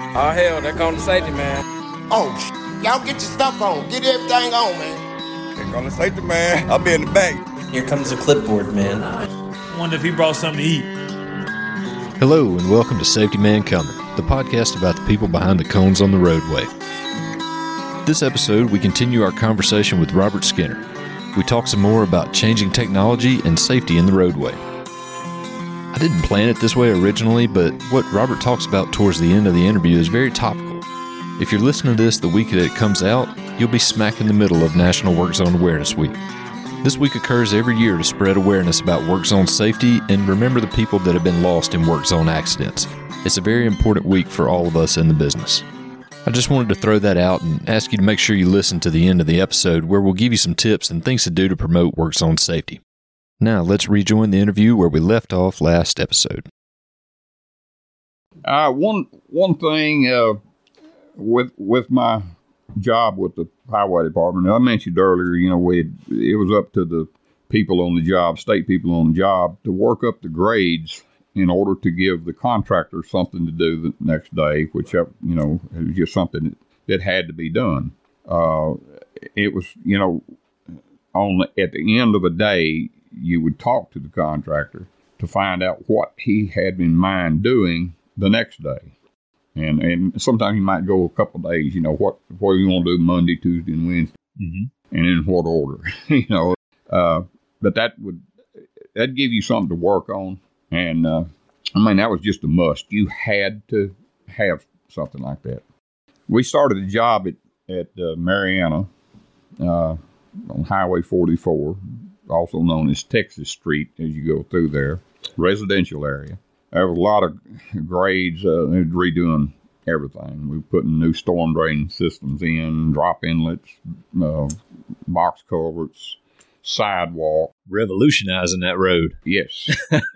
Oh, hell, they're calling the safety man. Oh, y'all get your stuff on. Get everything on, man. They're calling the safety man. I'll be in the back. Here comes the clipboard, man. Wonder if he brought something to eat. Hello and welcome to Safety Man Coming, the podcast about the people behind the cones on the roadway. This episode, we continue our conversation with Robert Skinner. We talk some more about changing technology and safety in the roadway. I didn't plan it this way originally, but what Robert talks about towards the end of the interview is very topical. If you're listening to this the week that it comes out, you'll be smack in the middle of National Work Zone Awareness Week. This week occurs every year to spread awareness about work zone safety and remember the people that have been lost in work zone accidents. It's a very important week for all of us in the business. I just wanted to throw that out and ask you to make sure you listen to the end of the episode where we'll give you some tips and things to do to promote work zone safety. Now, let's rejoin the interview where we left off last episode. One thing with my job with the highway department, I mentioned earlier, it was up to the people on the job, state people on the job, to work up the grades in order to give the contractor something to do the next day, which, it was just something that had to be done. It was, at the end of a day, you would talk to the contractor to find out what he had in mind doing the next day. And sometimes you might go a couple of days, what you want to do Monday, Tuesday, and Wednesday, and in what order, but that'd give you something to work on. And, that was just a must. You had to have something like that. We started a job at Marianna on Highway 44, also known as Texas Street as you go through there, residential area. There was a lot of grades, redoing everything. We were putting new storm drain systems in, drop inlets, box culverts, sidewalk. Revolutionizing that road. Yes.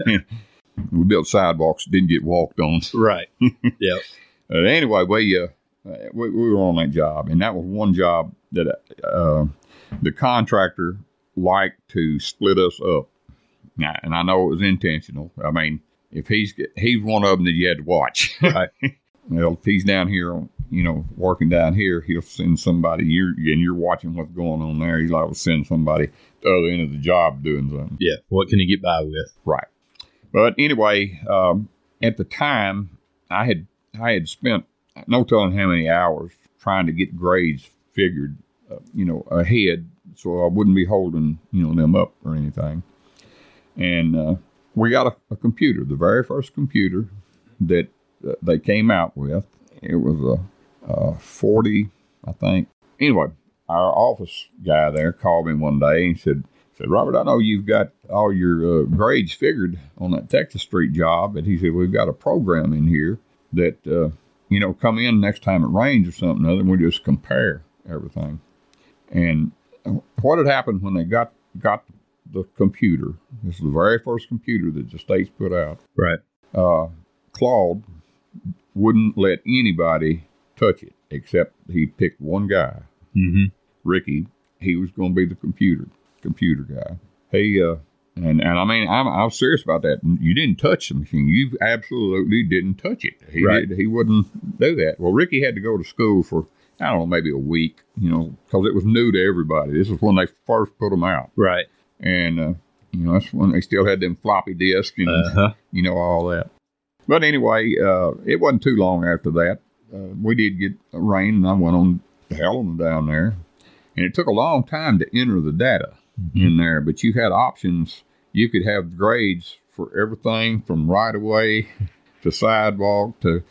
We built sidewalks, didn't get walked on. Right. Yep. Anyway, we were on that job, and that was one job that the contractor liked to split us up. And I know it was intentional. I mean, if he's one of them that you had to watch. Right. Well, if he's down here, working down here, he'll send somebody, you're watching what's going on there. He's liable to send somebody to the other end of the job doing something. Yeah. What can he get by with? Right. But anyway, at the time, I had spent no telling how many hours trying to get grades figured, ahead, so I wouldn't be holding, them up or anything. And we got a computer, the very first computer that they came out with. It was a 40, I think. Anyway, our office guy there called me one day and said, Robert, I know you've got all your grades figured on that Texas Street job. And he said, we've got a program in here that, come in next time it rains or something other, and we just compare everything. And what had happened when they got the computer, this is the very first computer that the states put out. Right. Claude wouldn't let anybody touch it except he picked one guy. Mm-hmm. Ricky, he was going to be the computer guy. He, and I mean, I was serious about that. You didn't touch the machine. You absolutely didn't touch it. He wouldn't do that. Well, Ricky had to go to school for, I don't know, maybe a week, because it was new to everybody. This was when they first put them out. Right. And, that's when they still had them floppy disks and, all that. But anyway, it wasn't too long after that. We did get rain, and I went on to Helena down there. And it took a long time to enter the data in there, but you had options. You could have grades for everything from right-of-way to sidewalk to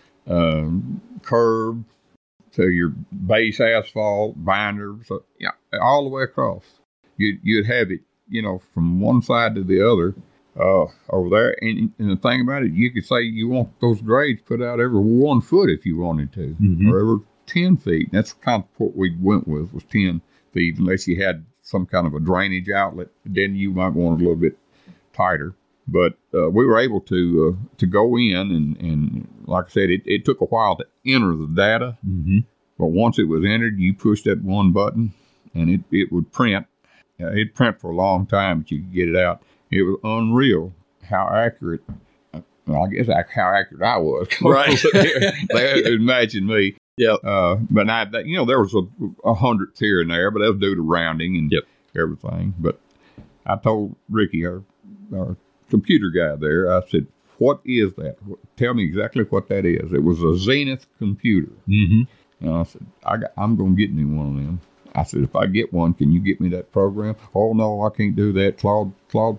curb to your base asphalt, binder, so, all the way across. You'd have it, from one side to the other over there. And the thing about it, you could say you want those grades put out every 1 foot if you wanted to, or every 10 feet. That's kind of what we went with, was 10 feet, unless you had some kind of a drainage outlet. Then you might want it a little bit tighter. But we were able to go in, and like I said, it took a while to enter the data. Mm-hmm. But once it was entered, you pushed that one button, and it would print. It'd print for a long time, but you could get it out. It was unreal how accurate Well, I guess how accurate I was. Right. They imagined me. Yep. But there was a hundredth here and there, but that was due to rounding and everything. But I told Ricky, our computer guy there, I said, "What is that? Tell me exactly what that is." It was a Zenith computer. Mm-hmm. And I said, I'm going to get me one of them. I said, if I get one, can you get me that program? Oh, no, I can't do that. Claude,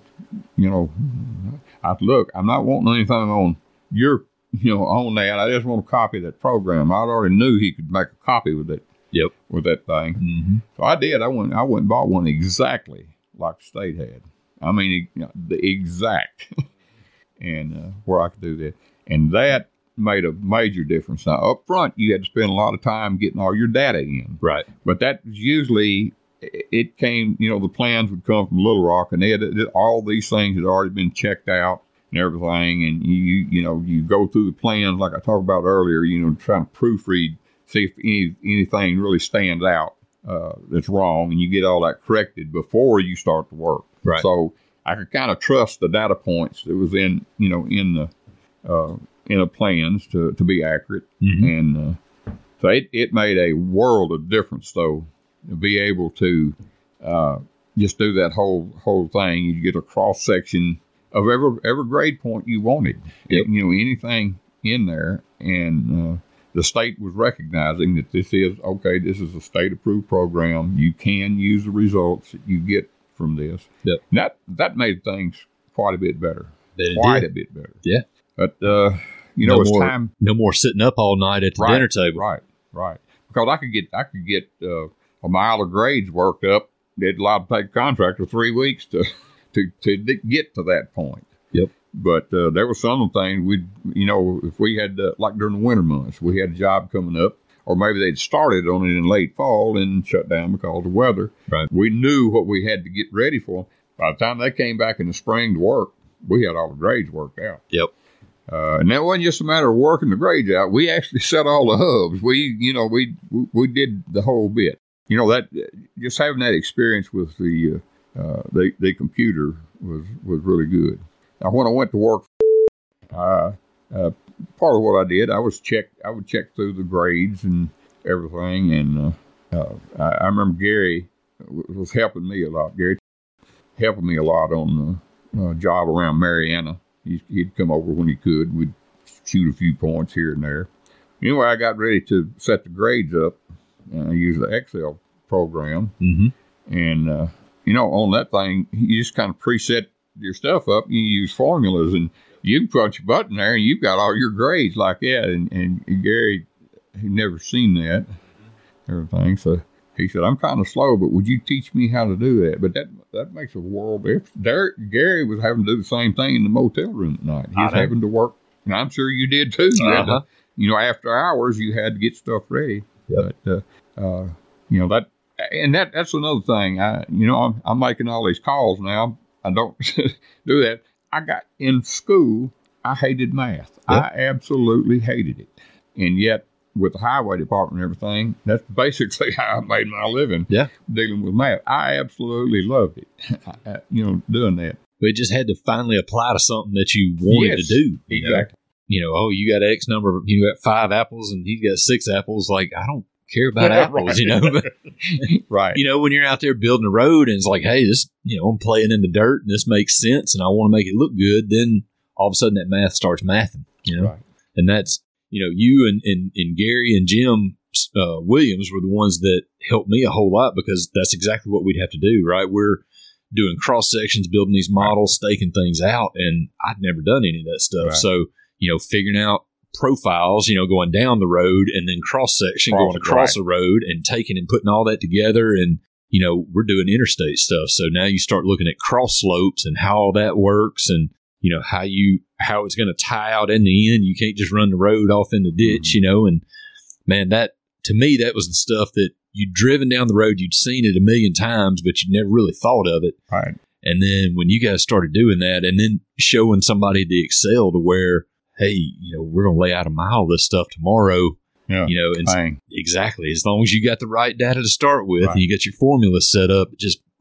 I said, look, I'm not wanting anything on your, on that. I just want to copy that program. I already knew he could make a copy with that. Yep. With that thing. Mm-hmm. So I did. I went and bought one exactly like the state had. I mean, the exact. And where I could do that. And that made a major difference. Now, up front, you had to spend a lot of time getting all your data in. Right. But that was usually, it came, the plans would come from Little Rock, and they had all these things had already been checked out and everything. And you go through the plans like I talked about earlier, trying to proofread, see if anything really stands out that's wrong, and you get all that corrected before you start the work. Right. So I could kind of trust the data points that was in the plans to be accurate. Mm-hmm. And so it made a world of difference, though, to be able to just do that whole thing. You get a cross section of every grade point you wanted. Yep. Anything in there, and the state was recognizing that this is a state approved program. You can use the results that you get from this. Yep. And that made things quite a bit better. A bit better. Yeah. But it's time. No more sitting up all night at the dinner table. Right. Because I could get a mile of grades worked up. They'd allowed to take a contract for 3 weeks to get to that point. Yep. But there were some things if we had like during the winter months, we had a job coming up, or maybe they'd started on it in late fall and shut down because of weather. Right. We knew what we had to get ready for. By the time they came back in the spring to work, we had all the grades worked out. Yep. And that wasn't just a matter of working the grades out. We actually set all the hubs. We did the whole bit. That just having that experience with the computer was really good. Now, when I went to work, part of what I did, I would check through the grades and everything. And I remember Gary was helping me a lot. Gary helping me a lot on the job around Marianna. He'd come over when he could. We'd shoot a few points here and there. Anyway, I got ready to set the grades up. I used the Excel program. Mm-hmm. And, on that thing, you just kind of preset your stuff up. You use formulas, and you can punch a button there, and you've got all your grades like that. And Gary had never seen that, everything. So he said, I'm kind of slow, but would you teach me how to do that? But that makes a world of difference. Gary was having to do the same thing in the motel room at night. He was having to work, and I'm sure you did too. You had to, after hours, you had to get stuff ready. Yep. But, that's another thing. I'm making all these calls now. I don't do that. I got in school, I hated math. Yep. I absolutely hated it. And yet, with the highway department and everything, that's basically how I made my living. Yeah. Dealing with math. I absolutely loved it. Doing that. We just had to finally apply to something that you wanted to do. Exactly. You got X number, you got 5 apples and he's got 6 apples. Like, I don't care about apples, but, right. When you're out there building a road and it's like, hey, this, I'm playing in the dirt and this makes sense and I want to make it look good, then all of a sudden that math starts mathing, Right. And that's, you and Gary and Jim Williams were the ones that helped me a whole lot, because that's exactly what we'd have to do, right? We're doing cross sections, building these models, staking things out, and I'd never done any of that stuff. Right. So, figuring out profiles, going down the road, and then cross section going across a road and taking and putting all that together. And, we're doing interstate stuff. So now you start looking at cross slopes and how all that works, and, how it's going to tie out in the end. You can't just run the road off in the ditch, and man, that, to me, that was the stuff that you'd driven down the road, you'd seen it a million times, but you'd never really thought of it. Right. And then when you guys started doing that, and then showing somebody the Excel to where, hey, we're going to lay out a mile of this stuff tomorrow. Yeah. And exactly. As long as you got the right data to start with, and you got your formula set up, just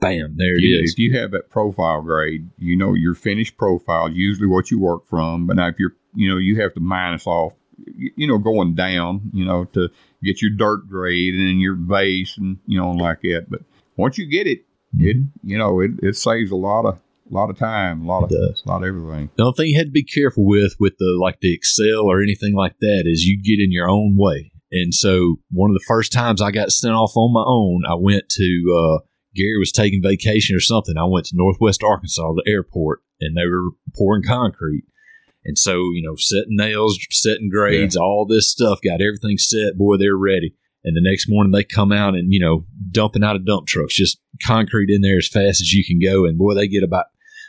bam, there it is. If you have that profile grade, you know your finished profile, usually what you work from. But now if you're, you have to minus off, going down, to get your dirt grade and your base and, like that. But once you get it, it saves a lot of time, a lot of everything. The only thing you had to be careful with the Excel or anything like that is you get in your own way. And so one of the first times I got sent off on my own, I went to Gary was taking vacation or something. I went to Northwest Arkansas, the airport, and they were pouring concrete. And so, setting nails, setting grades, all this stuff, got everything set. Boy, they're ready. And the next morning they come out and, dumping out of dump trucks, just concrete in there as fast as you can go. And boy, they get about,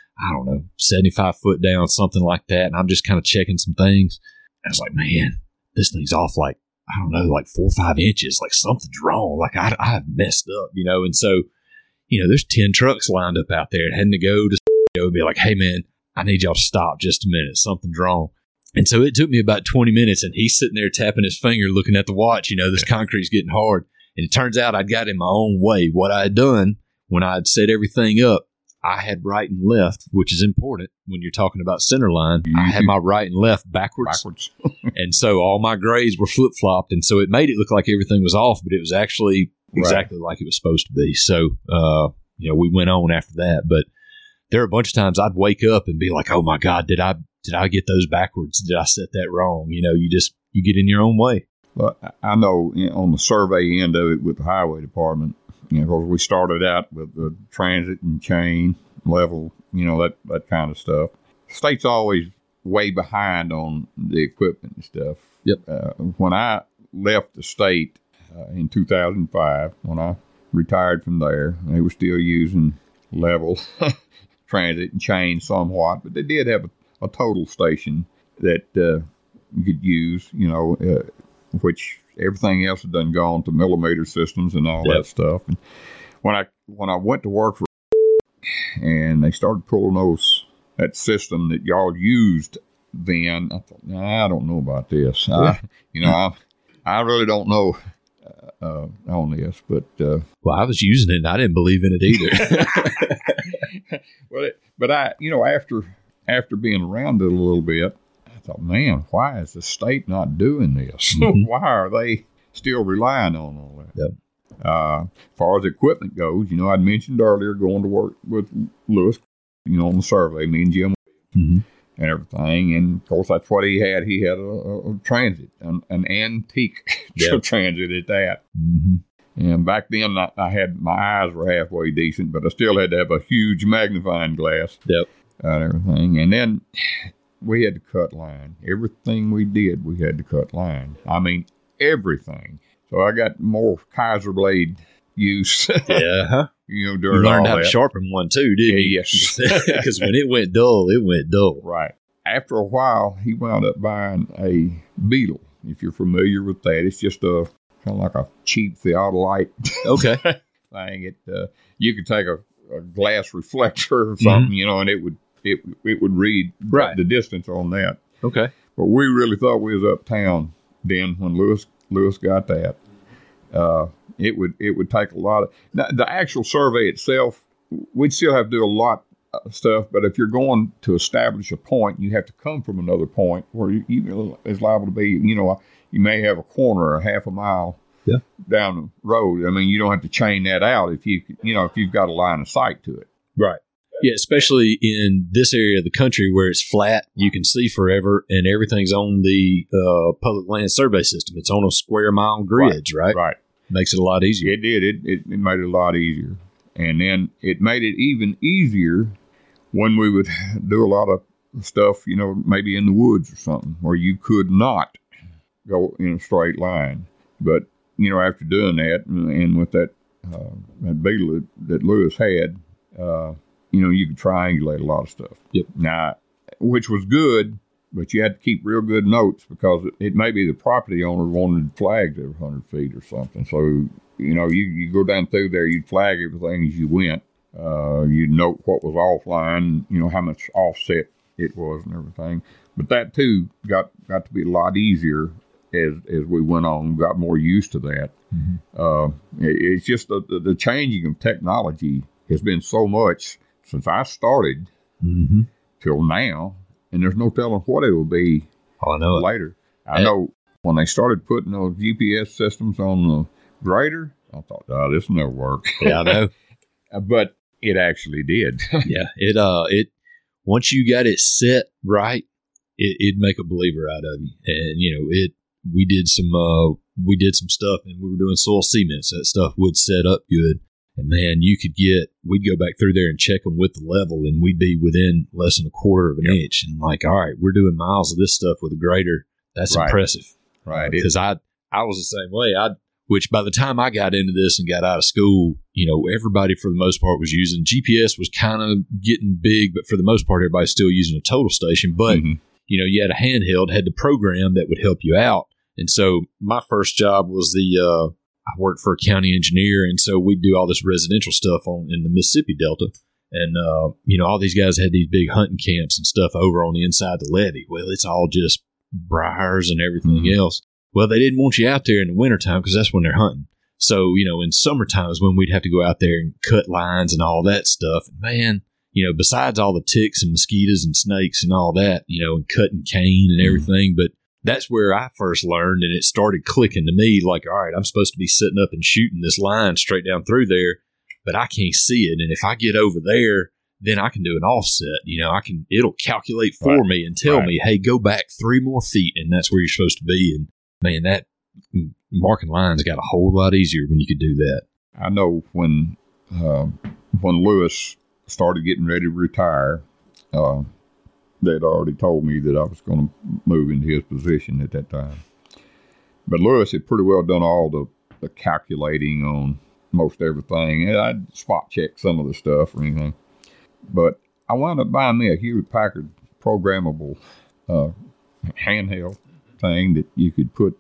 75 foot down, something like that. And I'm just kind of checking some things. I was like, man, this thing's off like 4 or 5 inches. Like something's wrong. Like I've messed up, And so, there's 10 trucks lined up out there. Having to go to and be like, hey, man, I need y'all to stop just a minute. Something's wrong. And so it took me about 20 minutes, and he's sitting there tapping his finger, looking at the watch. This concrete's getting hard. And it turns out I'd got in my own way. What I had done when I had set everything up, I had right and left, which is important when you're talking about center line. I had my right and left backwards. And so all my grades were flip-flopped. And so it made it look like everything was off, but it was actually exactly like it was supposed to be. So, we went on after that. But there are a bunch of times I'd wake up and be like, oh, my God, did I get those backwards? Did I set that wrong? You get in your own way. Well, I know on the survey end of it with the highway department, because we started out with the transit and chain level, that kind of stuff. The state's always way behind on the equipment and stuff. Yep. When I left the state in 2005, when I retired from there, they were still using level transit and chain somewhat, but they did have a total station that you could use, which everything else had done gone to millimeter systems and all that stuff. And when I went to work for and they started pulling that system that y'all used then, I thought, I don't know about this. I really don't know on this, but well, I was using it and I didn't believe in it either. But I, after being around it a little bit, I thought, man, why is the state not doing this? Mm-hmm. Why are they still relying on all that? Yep. As far as equipment goes, I'd mentioned earlier going to work with Lewis, on the survey, me and Jim, mm-hmm. and everything. And of course, that's what he had. He had a transit, an antique transit at that. Mm-hmm. And back then, I had my eyes were halfway decent, but I still had to have a huge magnifying glass. Yep. And everything. And then we had to cut line. Everything we did, we had to cut line. I mean, everything. So I got more Kaiser blade use. Yeah. During you learned how to sharpen one too, didn't you? Yes. Because when it went dull, it went dull. Right. After a while, he wound up buying a Beetle. If you're familiar with that, it's just kind of like a cheap theodolite. Okay. thing. You could take a glass reflector or something, mm-hmm. And it would read the distance on that. Okay. But we really thought we was uptown then when Lewis got that. It would take a lot of the actual survey itself. We'd still have to do a lot of stuff, but if you're going to establish a point, you have to come from another point where you is liable to be. You may have a corner or half a mile down the road. I mean, you don't have to chain that out if you've got a line of sight to it. Right. Yeah, especially in this area of the country where it's flat, you can see forever, and everything's on the public land survey system. It's on a square mile grids, right? Right. Makes it a lot easier. It did. It made it a lot easier. And then it made it even easier when we would do a lot of stuff, maybe in the woods or something, where you could not go in a straight line. But, after doing that, and with that Beetle that Lewis had, you could triangulate a lot of stuff. Yep. Now, which was good, but you had to keep real good notes because it may be the property owner wanted flags every 100 feet or something. So, you go down through there, you'd flag everything as you went. You'd note what was offline, how much offset it was and everything. But that, too, got to be a lot easier as we went on, got more used to that. Mm-hmm. It's just the changing of technology has been so much since I started till now, and there's no telling what it will be later. I know when they started putting those GPS systems on the grader, I thought, this will never work. Yeah, I know. But it actually did. Yeah, it once you got it set right, it'd make a believer out of you. And we did some stuff, and we were doing soil cements. That stuff would set up good. And man, we'd go back through there and check them with the level, and we'd be within less than a quarter of an inch. And like, all right, we're doing miles of this stuff with a grader. That's impressive. Right. Because I was the same way. Which by the time I got into this and got out of school, everybody for the most part was using GPS, was kind of getting big, but for the most part, everybody's still using a total station. But, you had a handheld, had the program that would help you out. And so my first job was I worked for a county engineer, and so we'd do all this residential stuff in the Mississippi Delta. And, all these guys had these big hunting camps and stuff over on the inside of the levee. Well, it's all just briars and everything else. Well, they didn't want you out there in the wintertime because that's when they're hunting. So, in summertime is when we'd have to go out there and cut lines and all that stuff. And man, besides all the ticks and mosquitoes and snakes and all that, and cutting cane and everything, but that's where I first learned, and it started clicking to me like, all right, I'm supposed to be sitting up and shooting this line straight down through there, but I can't see it. And if I get over there, then I can do an offset. It'll calculate for me and tell me, hey, go back 3 more feet, and that's where you're supposed to be. And man, that marking lines got a whole lot easier when you could do that. I know when Lewis started getting ready to retire, they'd already told me that I was going to move into his position at that time. But Lewis had pretty well done all the calculating on most everything. And I'd spot check some of the stuff or anything. But I wound up buying me a Hewlett Packard programmable handheld thing that you could put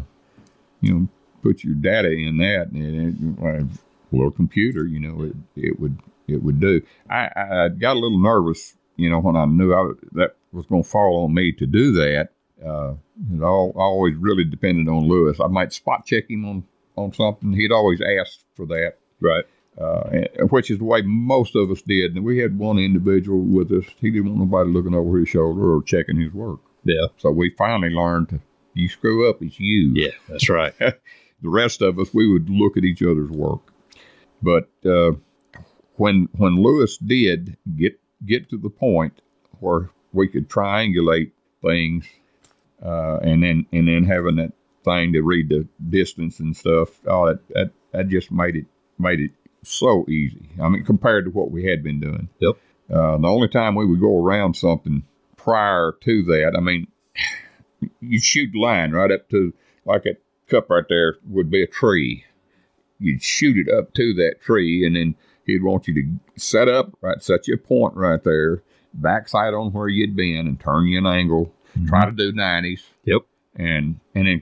your data in that, and a little computer, it would do. I got a little nervous, when I knew that was going to fall on me to do that. It always really depended on Lewis. I might spot check him on something. He'd always ask for that. Right. Which is the way most of us did. And we had one individual with us. He didn't want nobody looking over his shoulder or checking his work. Yeah. So we finally learned you screw up, it's you. Yeah, that's right. The rest of us, we would look at each other's work. But when Lewis did get to the point where we could triangulate things, and then having that thing to read the distance and stuff, that just made it so easy. I mean, compared to what we had been doing. Yep. The only time we would go around something prior to that, I mean, you shoot line right up to, like that cup right there would be a tree. You'd shoot it up to that tree, and then he'd want you to set you a point right there, backside on where you'd been, and turn you an angle. Try to do 90s. Yep. And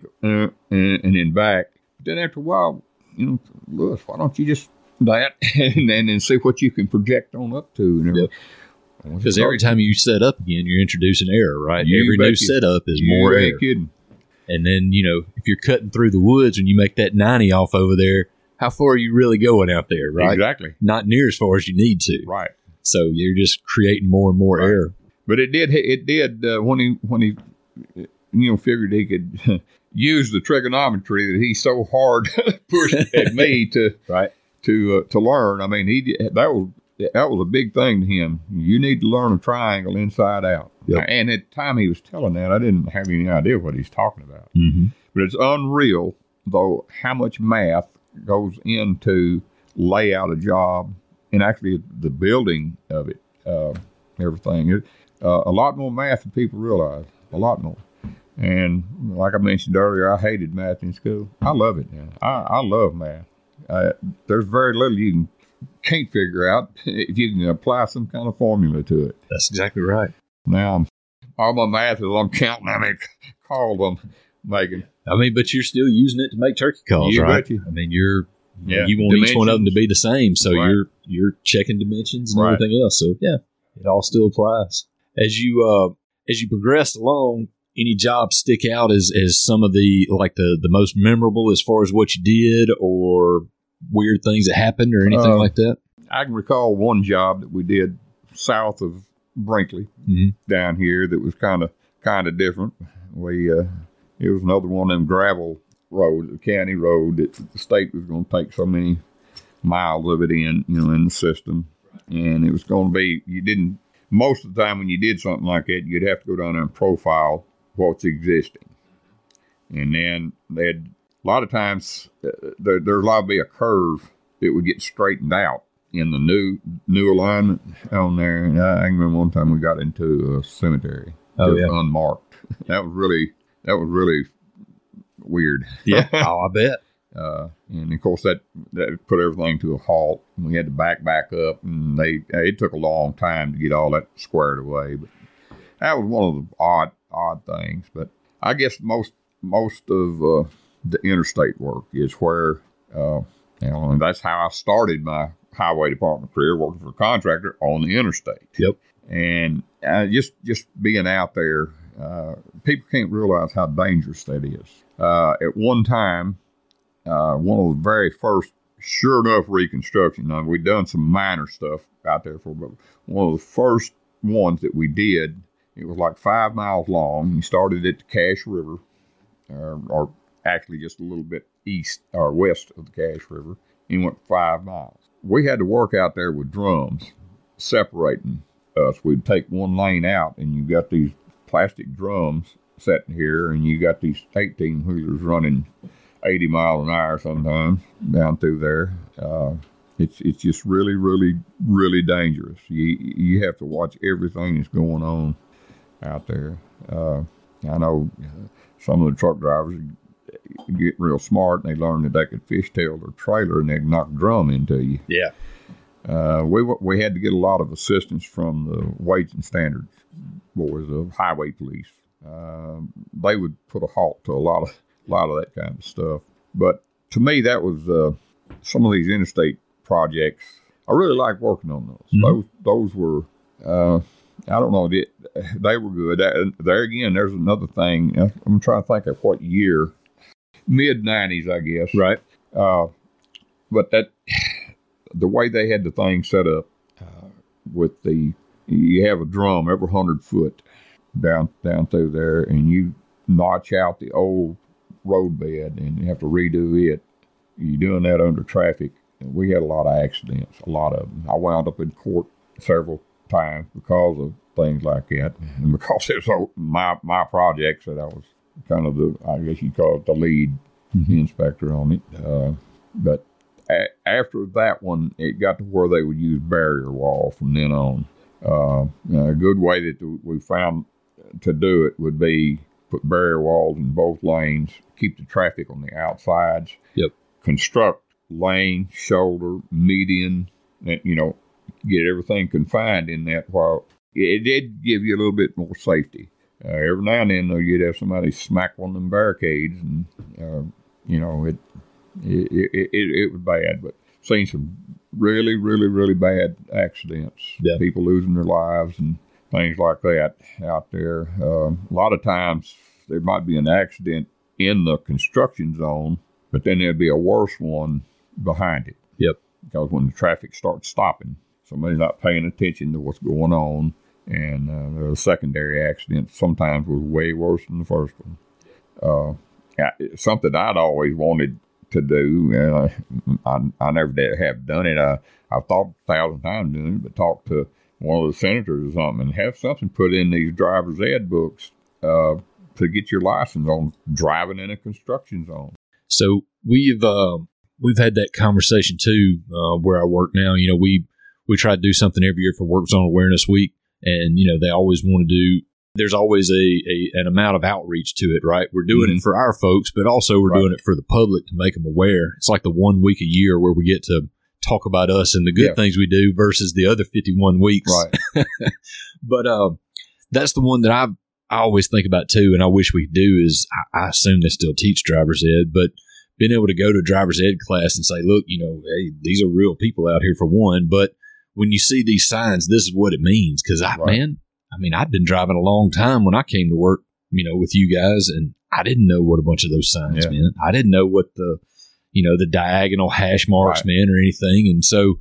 then back. But then after a while, Lewis, why don't you just that and then see what you can project on up to? Yep. Because every time you set up again, you're introducing error, right? Every new setup is more error. Kidding. And then, if you're cutting through the woods and you make that 90 off over there, how far are you really going out there, right? Exactly. Not near as far as you need to. Right. So you're just creating more and more error. But it did when he figured he could use the trigonometry that he so hard pushed at me to learn. I mean, that was a big thing to him. You need to learn a triangle inside out. Yep. And at the time he was telling that, I didn't have any idea what he's talking about. Mm-hmm. But it's unreal, though, how much math goes into lay out a job and actually the building of it, everything. A lot more math than people realize. A lot more. And like I mentioned earlier, I hated math in school. I love it now. I love math. There's very little you can't figure out if you can apply some kind of formula to it. That's exactly right. Now, all my math is I'm counting how many calls I'm making. I mean, but you're still using it to make turkey calls, right? Bet you. I mean, you want each one of them to be the same, so you're checking dimensions and everything else. So yeah, it all still applies. As you progressed along, any jobs stick out as some of the most memorable as far as what you did or weird things that happened or anything like that? I can recall one job that we did south of Brinkley down here that was kind of different. It was another one of them gravel roads, a county road that the state was going to take so many miles of it in the system. And it was going to be, most of the time when you did something like that, you'd have to go down there and profile what's existing. And then a lot of times there's liable to be a curve that would get straightened out in the new alignment on there. And I can remember one time we got into a cemetery. Unmarked. That was really weird. Yeah. Oh, I bet. And of course that put everything to a halt. We had to back up, and it took a long time to get all that squared away. But that was one of the odd things. But I guess most of the interstate work is where and that's how I started my highway department career, working for a contractor on the interstate. Yep. And just being out there, people can't realize how dangerous that is. At one time, one of the very first, sure enough, reconstruction. Now, we'd done some minor stuff out there but one of the first ones that we did, it was like 5 miles long. You started at the Cache River, or actually just a little bit east or west of the Cache River, and went 5 miles. We had to work out there with drums separating us. We'd take one lane out, and you got these plastic drums sitting here, and you got these 18-wheelers running 80 miles an hour sometimes down through there. It's just really, really, really dangerous. You have to watch everything that's going on out there. I know some of the truck drivers get real smart, and they learn that they could fishtail their trailer and they can knock a drum into you. Yeah. We had to get a lot of assistance from the weights and standards boys, the highway police. They would put a halt to a lot of that kind of stuff. But to me, that was some of these interstate projects. I really liked working on those. Mm-hmm. Those were, I don't know, they were good. There again, there's another thing. I'm trying to think of what year. Mid-90s, I guess. Right. But the way they had the thing set up with you have a drum every 100 foot down through there, and you notch out the old roadbed and you have to redo it. You're doing that under traffic. And we had a lot of accidents, a lot of them. I wound up in court several times because of things like that, and because it was my projects that I was kind of I guess you'd call it the lead inspector on it. But after that one, it got to where they would use barrier wall from then on. A good way that we found to do it would be put barrier walls in both lanes, keep the traffic on the outsides. Yep. Construct lane, shoulder, median, and, get everything confined in that. While it did give you a little bit more safety. Every now and then, though, you'd have somebody smack one of them barricades, and it was bad. But seen some really, really, really bad accidents. Yeah. People losing their lives and things like that out there. A lot of times there might be an accident in the construction zone, but then there'd be a worse one behind it. Yep. Because when the traffic starts stopping, somebody's not paying attention to what's going on, and the secondary accident sometimes was way worse than the first one. Something I'd always wanted to do, and I never have done it. I've thought 1,000 times doing it, but talk to one of the senators or something and have something put in these driver's ed books to get your license on driving in a construction zone. So we've had that conversation too, where I work now. We try to do something every year for Work Zone Awareness Week, and they always want to do. There's always an amount of outreach to it, right? We're doing it for our folks, but also we're doing it for the public to make them aware. It's like the 1 week a year where we get to talk about us and the good things we do versus the other 51 weeks. Right. But that's the one that I always think about too, and I wish we could do is, I assume they still teach driver's ed, but being able to go to driver's ed class and say, look, hey, these are real people out here for one, but when you see these signs, this is what it means. Because, I'd been driving a long time when I came to work, with you guys, and I didn't know what a bunch of those signs meant. I didn't know what the diagonal hash marks meant or anything. And so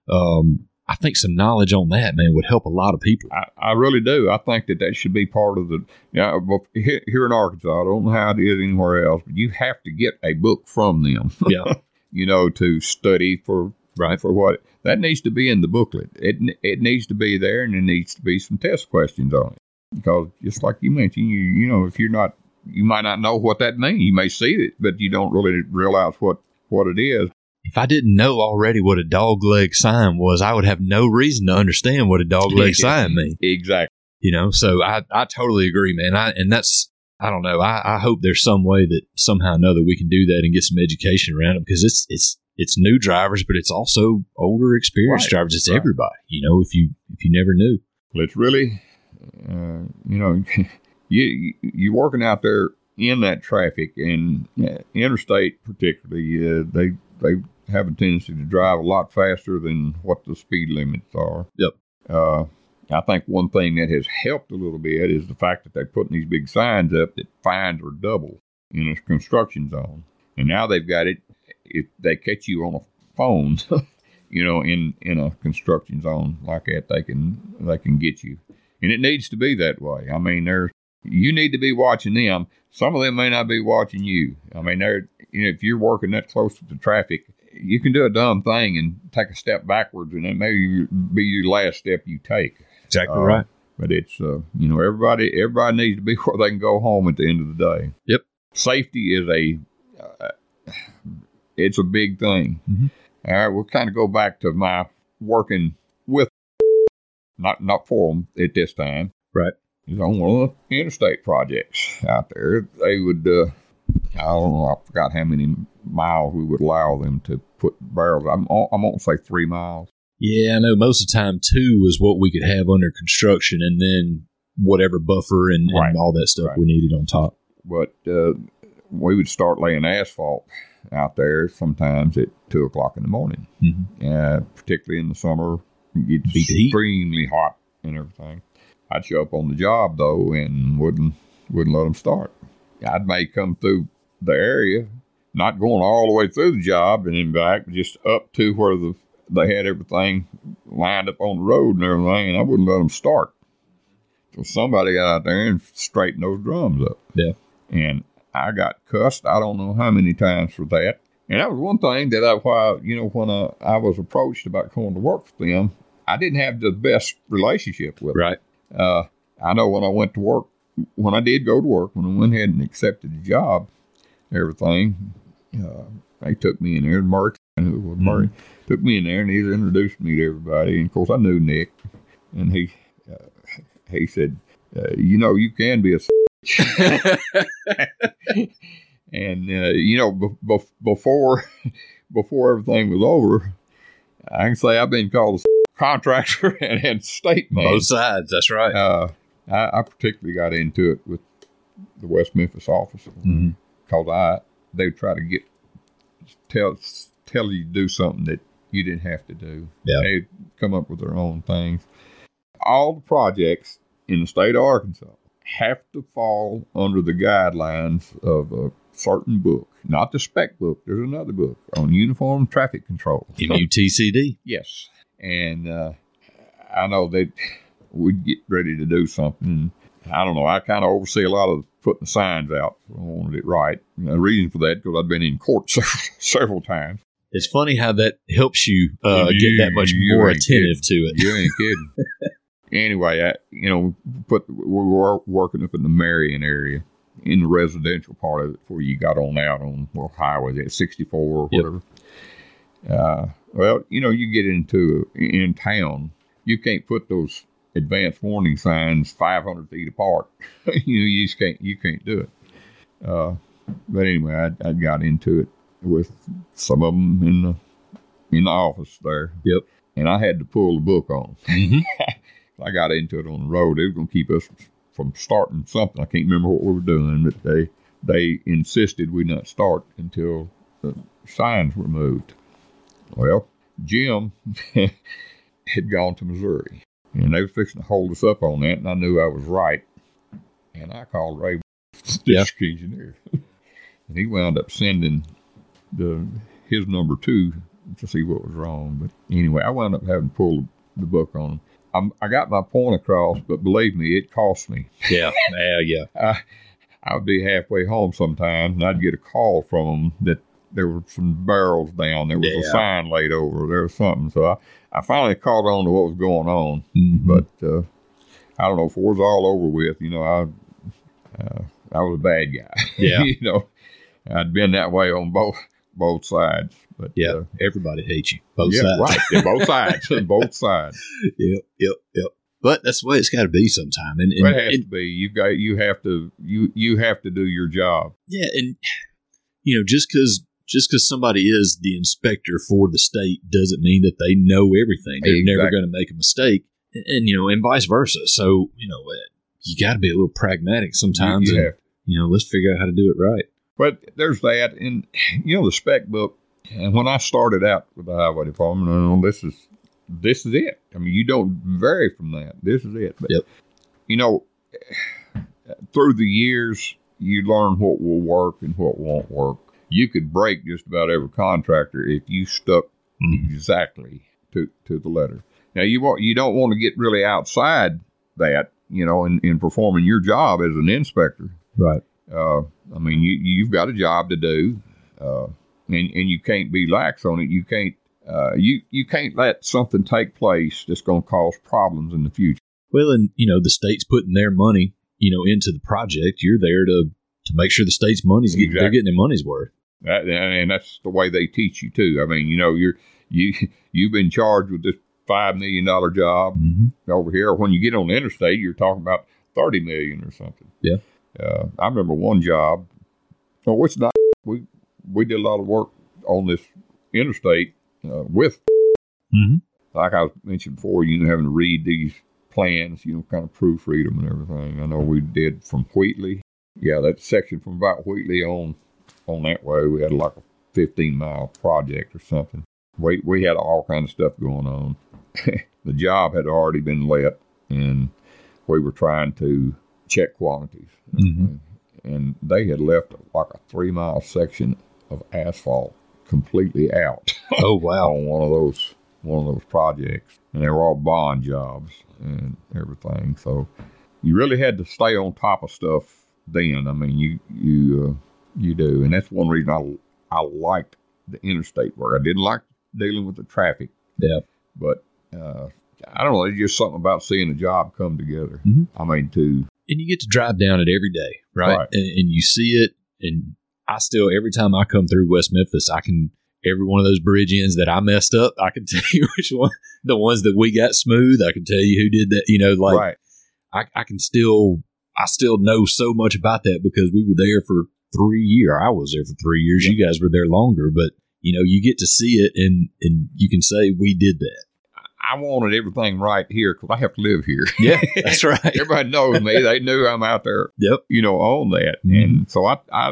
I think some knowledge on that, man, would help a lot of people. I really do. I think that should be part of the, here in Arkansas, I don't know how it is anywhere else, but you have to get a book from them, Yeah. To study for what, that needs to be in the booklet. It needs to be there, and there needs to be some test questions on it. Because just like you mentioned, if you're not, you might not know what that means. You may see it, but you don't really realize what it is. If I didn't know already what a dogleg sign was, I would have no reason to understand what a dogleg sign means. Exactly. So I totally agree, man. I don't know. I hope there's some way that somehow or another we can do that and get some education around it, because it's new drivers, but it's also older, experienced drivers. It's everybody, if you never knew. Well, it's really, you're working out there in that traffic, and interstate particularly, they have a tendency to drive a lot faster than what the speed limits are. Yep. I think one thing that has helped a little bit is the fact that they're putting these big signs up that fines are double in a construction zone. And now they've got it, if they catch you on a phone, in a construction zone like that, they can get you. And it needs to be that way. I mean, you need to be watching them. Some of them may not be watching you. I mean, if you're working that close to the traffic, you can do a dumb thing and take a step backwards, and it may be your last step you take. Exactly right. But it's, everybody needs to be where they can go home at the end of the day. Yep. Safety is it's a big thing. Mm-hmm. All right, we'll kind of go back to my working with, not for them at this time. Right. It's on one of the interstate projects out there. They would, I don't know, I forgot how many miles we would allow them to put barrels. I'm going to say 3 miles. Yeah, I know most of the time 2 was what we could have under construction, and then whatever buffer and all that stuff we needed on top. But we would start laying asphalt out there sometimes at 2 o'clock in the morning. Mm-hmm. Particularly in the summer, it gets extremely hot and everything. I'd show up on the job, though, and wouldn't let them start. I may come through the area, not going all the way through the job and then back, but just up to where they had everything lined up on the road and everything, and I wouldn't let them start. So somebody got out there and straightened those drums up. Yeah. And I got cussed, I don't know how many times for that. And that was one thing that when I was approached about going to work for them, I didn't have the best relationship with them. Right. I know when I went to work, when I did go to work, when I went ahead and accepted the job, everything, they took me in there, and Murray took me in there, and he introduced me to everybody. And of course, I knew Nick, and he said, you can be a and before everything was over, I can say I've been called a contractor and state man. Both sides, that's right. I particularly got into it with the West Memphis office because they would try to tell you to do something that you didn't have to do. Yeah. They'd come up with their own things. All the projects in the state of Arkansas have to fall under the guidelines of a certain book, not the spec book. There's another book on uniform traffic control. MUTCD. Yes. And I know that we'd get ready to do something. I don't know. I kind of oversee a lot of putting the signs out. I wanted it right. And the reason for that, because I've been in court several times. It's funny how that helps you get that much more attentive to it. You ain't kidding. Anyway, we were working up in the Marion area, in the residential part of it, before you got on out on highway at 64 or whatever. Well, you get in town, you can't put those advanced warning signs 500 feet apart. You just can't do it. But anyway, I got into it with some of them in the office there. Yep. And I had to pull the book on them. Mm-hmm. I got into it on the road. They were going to keep us from starting something. I can't remember what we were doing, but they insisted we not start until the signs were moved. Well, Jim had gone to Missouri, and they were fixing to hold us up on that, and I knew I was right. And I called Ray, district engineer, and he wound up sending his number 2 to see what was wrong. But anyway, I wound up having to pull the book on them. I got my point across, but believe me, it cost me. Yeah. I would be halfway home sometimes, and I'd get a call from them that there were some barrels down. There was a sign laid over. There was something. So I finally caught on to what was going on. Mm-hmm. But I don't know, if it was all over with, I was a bad guy. Yeah. I'd been that way on both sides. But everybody hates you. Both sides. Right. Yeah, both sides. Both sides. Yep. But that's the way it's got to be sometime. And it has to be. You have to do your job. Yeah, and just because somebody is the inspector for the state doesn't mean that they know everything. They're never going to make a mistake, and vice versa. So you got to be a little pragmatic sometimes. Let's figure out how to do it right. But there's that, and the spec book. And when I started out with the highway department, this is it. I mean, you don't vary from that. This is it. But, through the years, you learn what will work and what won't work. You could break just about every contractor if you stuck exactly to the letter. Now, you don't want to get really outside that, in performing your job as an inspector. Right. I mean, you've got a job to do. And you can't be lax on it. You can't you can't let something take place that's going to cause problems in the future. Well, and the state's putting their money into the project. You're there to make sure the state's money's they're getting their money's worth. And that's the way they teach you too. I mean, you've been charged with this $5 million job over here. When you get on the interstate, you're talking about $30 million or something. Yeah. I remember one job. Well, it's not. We did a lot of work on this interstate with, like I mentioned before, having to read these plans, kind of proofread them and everything. I know we did from Wheatley. Yeah, that section from about Wheatley on that way, we had like a 15-mile project or something. We had all kinds of stuff going on. The job had already been let, and we were trying to check quantities. And they had left like a 3-mile section of asphalt completely out. Oh wow! On one of those projects, and they were all bond jobs and everything. So you really had to stay on top of stuff then. I mean, you do, and that's one reason I liked the interstate work. I didn't like dealing with the traffic. Yeah, but I don't know. There's just something about seeing a job come together. I mean, and you get to drive down it every day, right? And you see it, and I still, every time I come through West Memphis, every one of those bridge ends that I messed up, I can tell you which one, the ones that we got smooth, I can tell you who did that, I still know so much about that because we were there for 3 years. I was there for 3 years. You guys were there longer, but you get to see it and you can say we did that. I wanted everything right here because I have to live here. Yeah, that's right. Everybody knows me. They knew I'm out there, on that. And so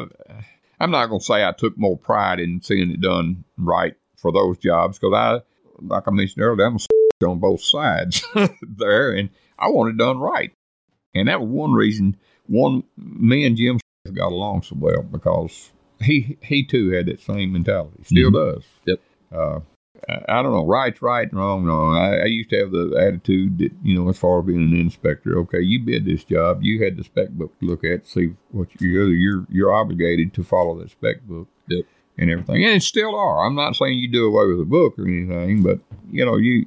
I'm not going to say I took more pride in seeing it done right for those jobs because like I mentioned earlier, I'm on both sides there, and I want it done right. And that was one reason me and Jim got along so well because he too had that same mentality. Still does. Yep. I don't know, right's right and wrong wrong. I used to have the attitude that, as far as being an inspector, okay, you bid this job, you had the spec book to look at, see what you're obligated to follow that spec book and everything. And it still are. I'm not saying you do away with the book or anything, but, you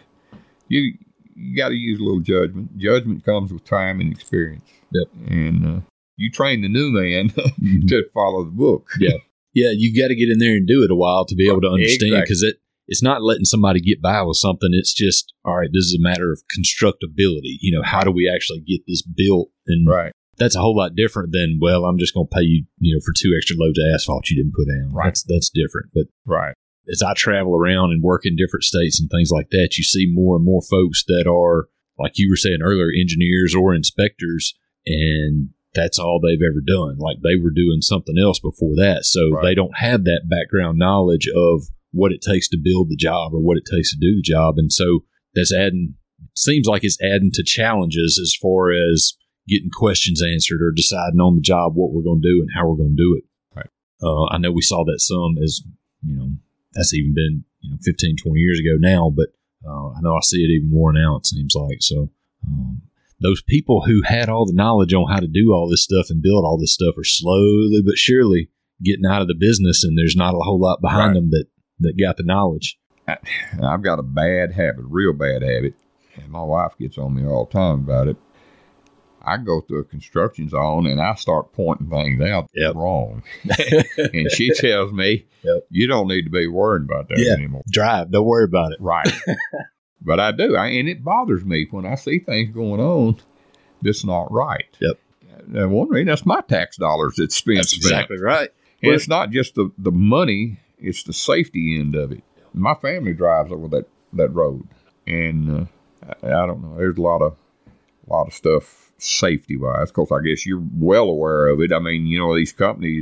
got to use a little judgment. Judgment comes with time and experience. Yep. And you train the new man to follow the book. Yeah. Yeah, you've got to get in there and do it a while to be able to understand because it's not letting somebody get by with something. It's just, all right, this is a matter of constructability. How do we actually get this built? And that's a whole lot different than, well, I'm just going to pay you, for 2 extra loads of asphalt you didn't put down. Right. That's different. But as I travel around and work in different states and things like that, you see more and more folks that are, like you were saying earlier, engineers or inspectors, and that's all they've ever done. Like they were doing something else before that. So they don't have that background knowledge of what it takes to build the job or what it takes to do the job. And so that's seems like it's adding to challenges as far as getting questions answered or deciding on the job what we're going to do and how we're going to do it. Right. I know we saw that some as, that's even been 15, 20 years ago now, but I know I see it even more now, it seems like. So those people who had all the knowledge on how to do all this stuff and build all this stuff are slowly but surely getting out of the business, and there's not a whole lot behind them that got the knowledge. I've got a bad habit, real bad habit, and my wife gets on me all the time about it. I go through a construction zone and I start pointing things out wrong. And she tells me, you don't need to be worried about that anymore. Drive, don't worry about it. Right. But I do. And it bothers me when I see things going on that's not right. Yep. And one reason, that's my tax dollars that's spent. That's exactly right. And it's not just the money, it's the safety end of it. My family drives over that road. And I don't know, there's a lot of stuff safety-wise. Of course, I guess you're well aware of it. I mean, these companies,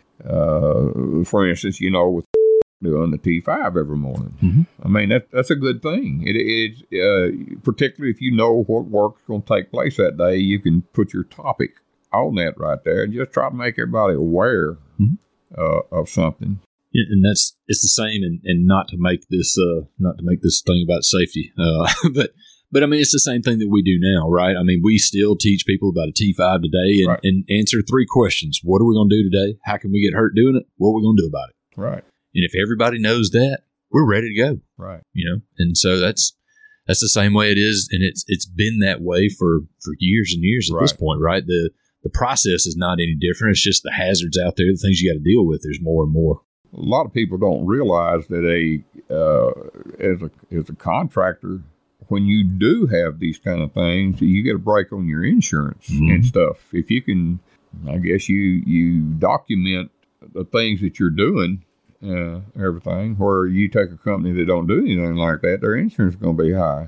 for instance, with doing the T5 every morning. Mm-hmm. I mean, that's a good thing. It particularly if you know what work's going to take place that day, you can put your topic on that right there and just try to make everybody aware of something. Yeah, and it's the same, and not to make this thing about safety, But I mean, it's the same thing that we do now, right? I mean, we still teach people about a T5 today and answer 3 questions. What are we going to do today? How can we get hurt doing it? What are we going to do about it? Right. And if everybody knows that, we're ready to go. Right. And so that's the same way it is. And it's been that way for years and years at this point, right? The process is not any different. It's just the hazards out there, the things you got to deal with. There's more and more. A lot of people don't realize that as a contractor, when you do have these kind of things, you get a break on your insurance and stuff. If you can, I guess you document the things that you're doing, everything, where you take a company that don't do anything like that, their insurance is going to be high.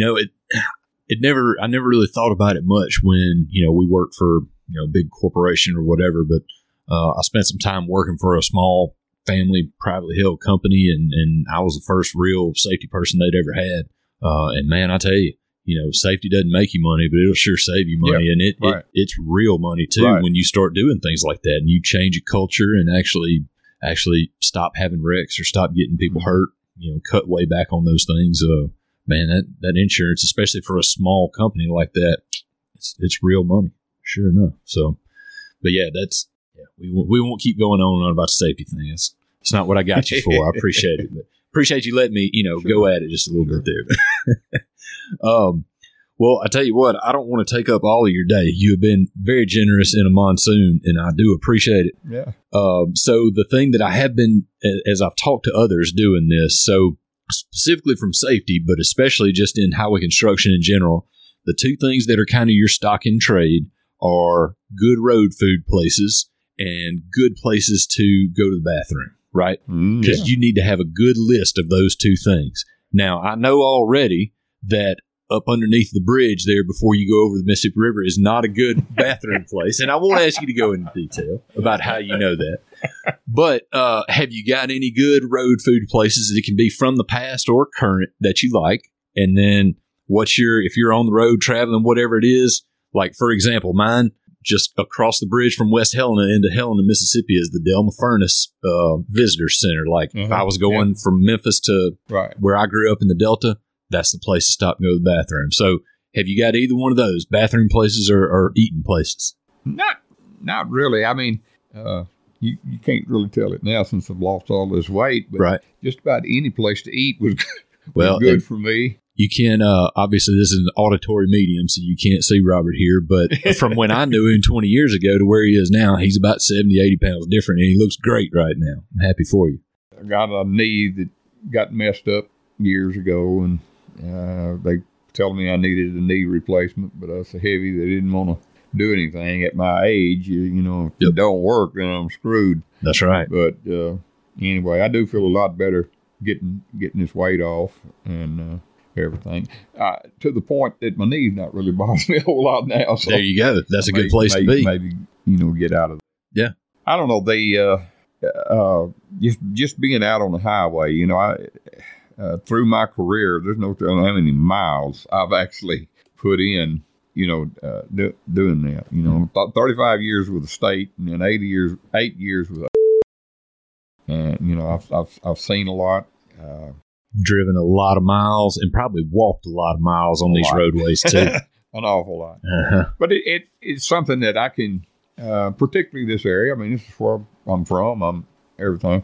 I never really thought about it much when, we worked for, a big corporation or whatever, but I spent some time working for a small family, privately held company, and I was the first real safety person they'd ever had. And man, I tell you, safety doesn't make you money, but it'll sure save you money. And it's real money too when you start doing things like that and you change a culture and actually stop having wrecks or stop getting people hurt, cut way back on those things. Man, that insurance, especially for a small company like that, it's real money, sure enough. So, but yeah, we won't keep going on about the safety thing. It's not what I got you for. I appreciate it, but appreciate you letting me, go at it just a little bit there. Well, I tell you what, I don't want to take up all of your day. You have been very generous in a monsoon, and I do appreciate it. Yeah. So the thing that I have been, as I've talked to others doing this, so specifically from safety, but especially just in highway construction in general, the 2 things that are kind of your stock in trade are good road food places and good places to go to the bathroom. Right? Because you need to have a good list of those 2 things. Now, I know already that up underneath the bridge there before you go over the Mississippi River is not a good bathroom place. And I won't ask you to go into detail about how you know that. But have you got any good road food places that can be from the past or current that you like? And then if you're on the road traveling, whatever it is, like, for example, mine, just across the bridge from West Helena into Helena, Mississippi, is the Delma Furnace Visitor Center. Like, if I was going from Memphis to where I grew up in the Delta, that's the place to stop and go to the bathroom. So, have you got either one of those, bathroom places or eating places? Not really. I mean, you can't really tell it now since I've lost all this weight, but just about any place to eat was good for me. You can, obviously this is an auditory medium, so you can't see Robert here, but from when I knew him 20 years ago to where he is now, he's about 70, 80 pounds different, and he looks great right now. I'm happy for you. I got a knee that got messed up years ago, and they told me I needed a knee replacement, but I was so heavy they didn't want to do anything at my age. If it don't work, then I'm screwed. That's right. But anyway, I do feel a lot better getting this weight off and everything, to the point that my knee's not really bothering me a whole lot now. So there you go. That's a good place to be. Maybe get out of it. Yeah. I don't know. They just being out on the highway. I through my career, there's no telling how many miles I've actually put in. Doing that. 35 years with the state and then 8 years with. and I've seen a lot. Driven a lot of miles and probably walked a lot of miles on these roadways too. An awful lot. Uh-huh. But it's something that I can, particularly this area. I mean, this is where I'm from. I'm everything.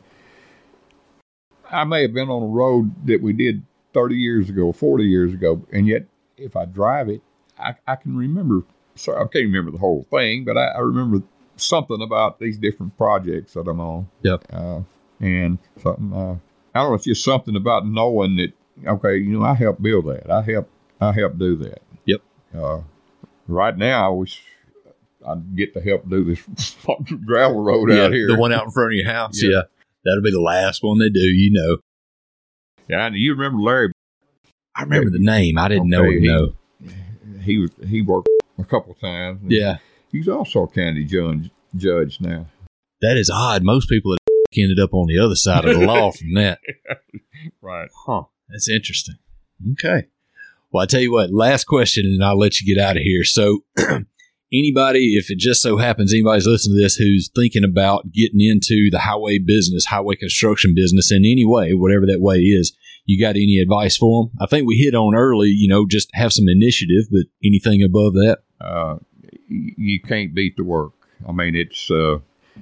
I may have been on a road that we did 30 years ago, 40 years ago, and yet if I drive it, I can remember. So I can't remember the whole thing, but I remember something about these different projects that I'm on. Yep. And something. I don't know. It's just something about knowing that. Okay, I helped build that. I helped do that. Yep. Right now, I wish I'd get to help do this gravel road out here. The one out in front of your house. Yeah. That'll be the last one they do, Yeah, and you remember Larry? I remember the name. I didn't know him, though. He worked a couple times. Yeah. He's also a county judge now. That is odd. Most people have ended up on the other side of the law from that. Right. Huh. That's interesting. Okay. Well, I tell you what, last question, and I'll let you get out of here. So anybody, if it just so happens anybody's listening to this who's thinking about getting into the highway business, highway construction business in any way, whatever that way is, you got any advice for them? I think we hit on early, just have some initiative, but anything above that? You can't beat the work. I mean, it's a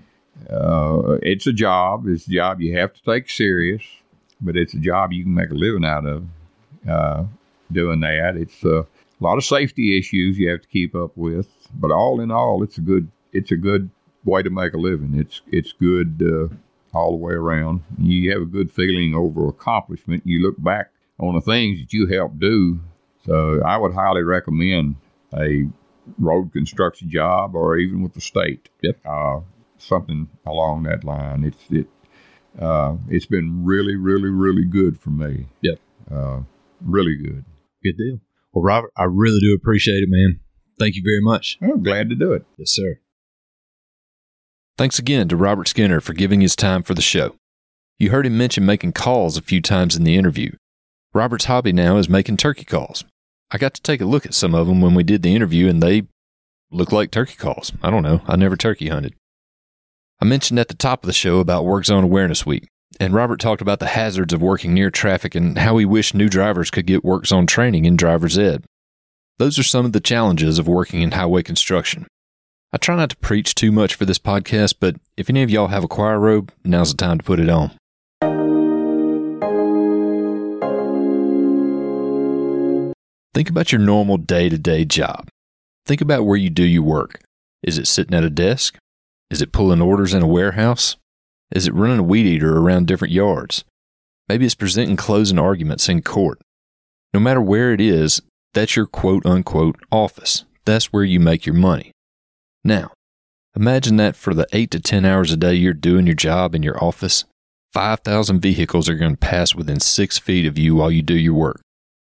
job. It's a job you have to take serious, but it's a job you can make a living out of doing that. It's a lot of safety issues you have to keep up with, but all in all, it's a good way to make a living. It's good all the way around. You have a good feeling over accomplishment. You look back on the things that you helped do. So I would highly recommend a road construction job, or even with the state. Yep. Something along that line. It's been really, really, really good for me. Yep. Really good. Good deal. Well, Robert, I really do appreciate it, man. Thank you very much. I'm glad to do it. Yes, sir. Thanks again to Robert Skinner for giving his time for the show. You heard him mention making calls a few times in the interview. Robert's hobby now is making turkey calls. I got to take a look at some of them when we did the interview, and they look like turkey calls. I don't know. I never turkey hunted. I mentioned at the top of the show about Work Zone Awareness Week, and Robert talked about the hazards of working near traffic and how he wished new drivers could get work zone training in driver's ed. Those are some of the challenges of working in highway construction. I try not to preach too much for this podcast, but if any of y'all have a choir robe, now's the time to put it on. Think about your normal day-to-day job. Think about where you do your work. Is it sitting at a desk? Is it pulling orders in a warehouse? Is it running a weed eater around different yards? Maybe it's presenting closing arguments in court. No matter where it is, that's your quote-unquote office. That's where you make your money. Now, imagine that for the 8 to 10 hours a day you're doing your job in your office, 5,000 vehicles are going to pass within 6 feet of you while you do your work.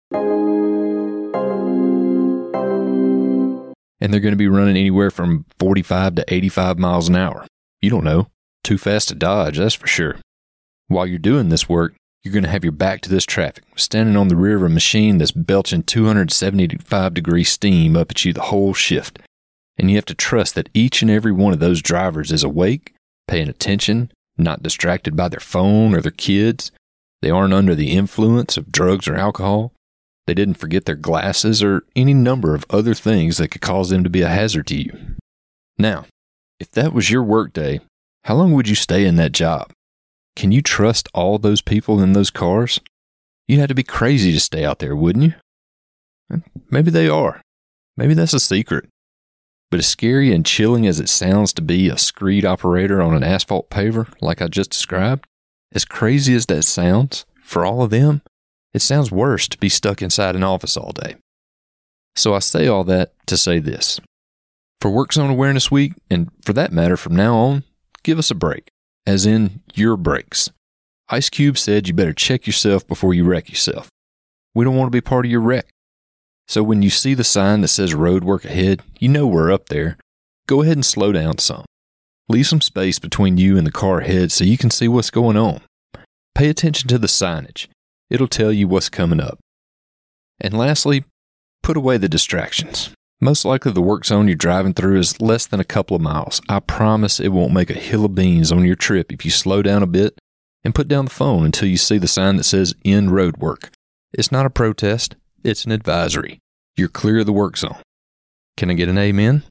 And they're going to be running anywhere from 45 to 85 miles an hour. You don't know. Too fast to dodge, that's for sure. While you're doing this work, you're going to have your back to this traffic, standing on the rear of a machine that's belching 275-degree steam up at you the whole shift. And you have to trust that each and every one of those drivers is awake, paying attention, not distracted by their phone or their kids. They aren't under the influence of drugs or alcohol. They didn't forget their glasses or any number of other things that could cause them to be a hazard to you. Now, if that was your workday, how long would you stay in that job? Can you trust all those people in those cars? You'd have to be crazy to stay out there, wouldn't you? Maybe they are. Maybe that's a secret. But as scary and chilling as it sounds to be a screed operator on an asphalt paver, like I just described, as crazy as that sounds, for all of them, it sounds worse to be stuck inside an office all day. So I say all that to say this. For Work Zone Awareness Week, and for that matter from now on, give us a break, as in your breaks. Ice Cube said you better check yourself before you wreck yourself. We don't want to be part of your wreck. So when you see the sign that says road work ahead, you know we're up there. Go ahead and slow down some. Leave some space between you and the car ahead so you can see what's going on. Pay attention to the signage. It'll tell you what's coming up. And lastly, put away the distractions. Most likely the work zone you're driving through is less than a couple of miles. I promise it won't make a hill of beans on your trip if you slow down a bit and put down the phone until you see the sign that says End Road Work. It's not a protest, it's an advisory. You're clear of the work zone. Can I get an amen?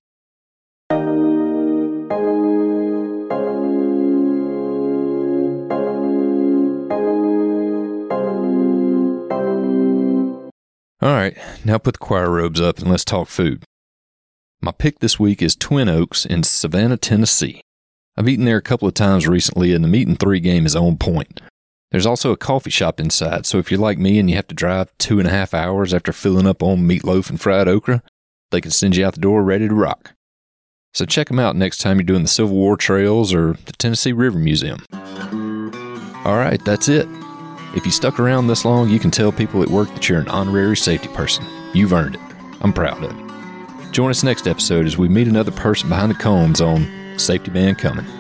All right, now put the choir robes up and let's talk food. My pick this week is Twin Oaks in Savannah, Tennessee. I've eaten there a couple of times recently, and the meat and 3 game is on point. There's also a coffee shop inside, so if you're like me and you have to drive 2.5 hours after filling up on meatloaf and fried okra, they can send you out the door ready to rock. So check them out next time you're doing the Civil War trails or the Tennessee River Museum. All right, that's it. If you stuck around this long, you can tell people at work that you're an honorary safety person. You've earned it. I'm proud of it. Join us next episode as we meet another person behind the cones on Safety Man Coming.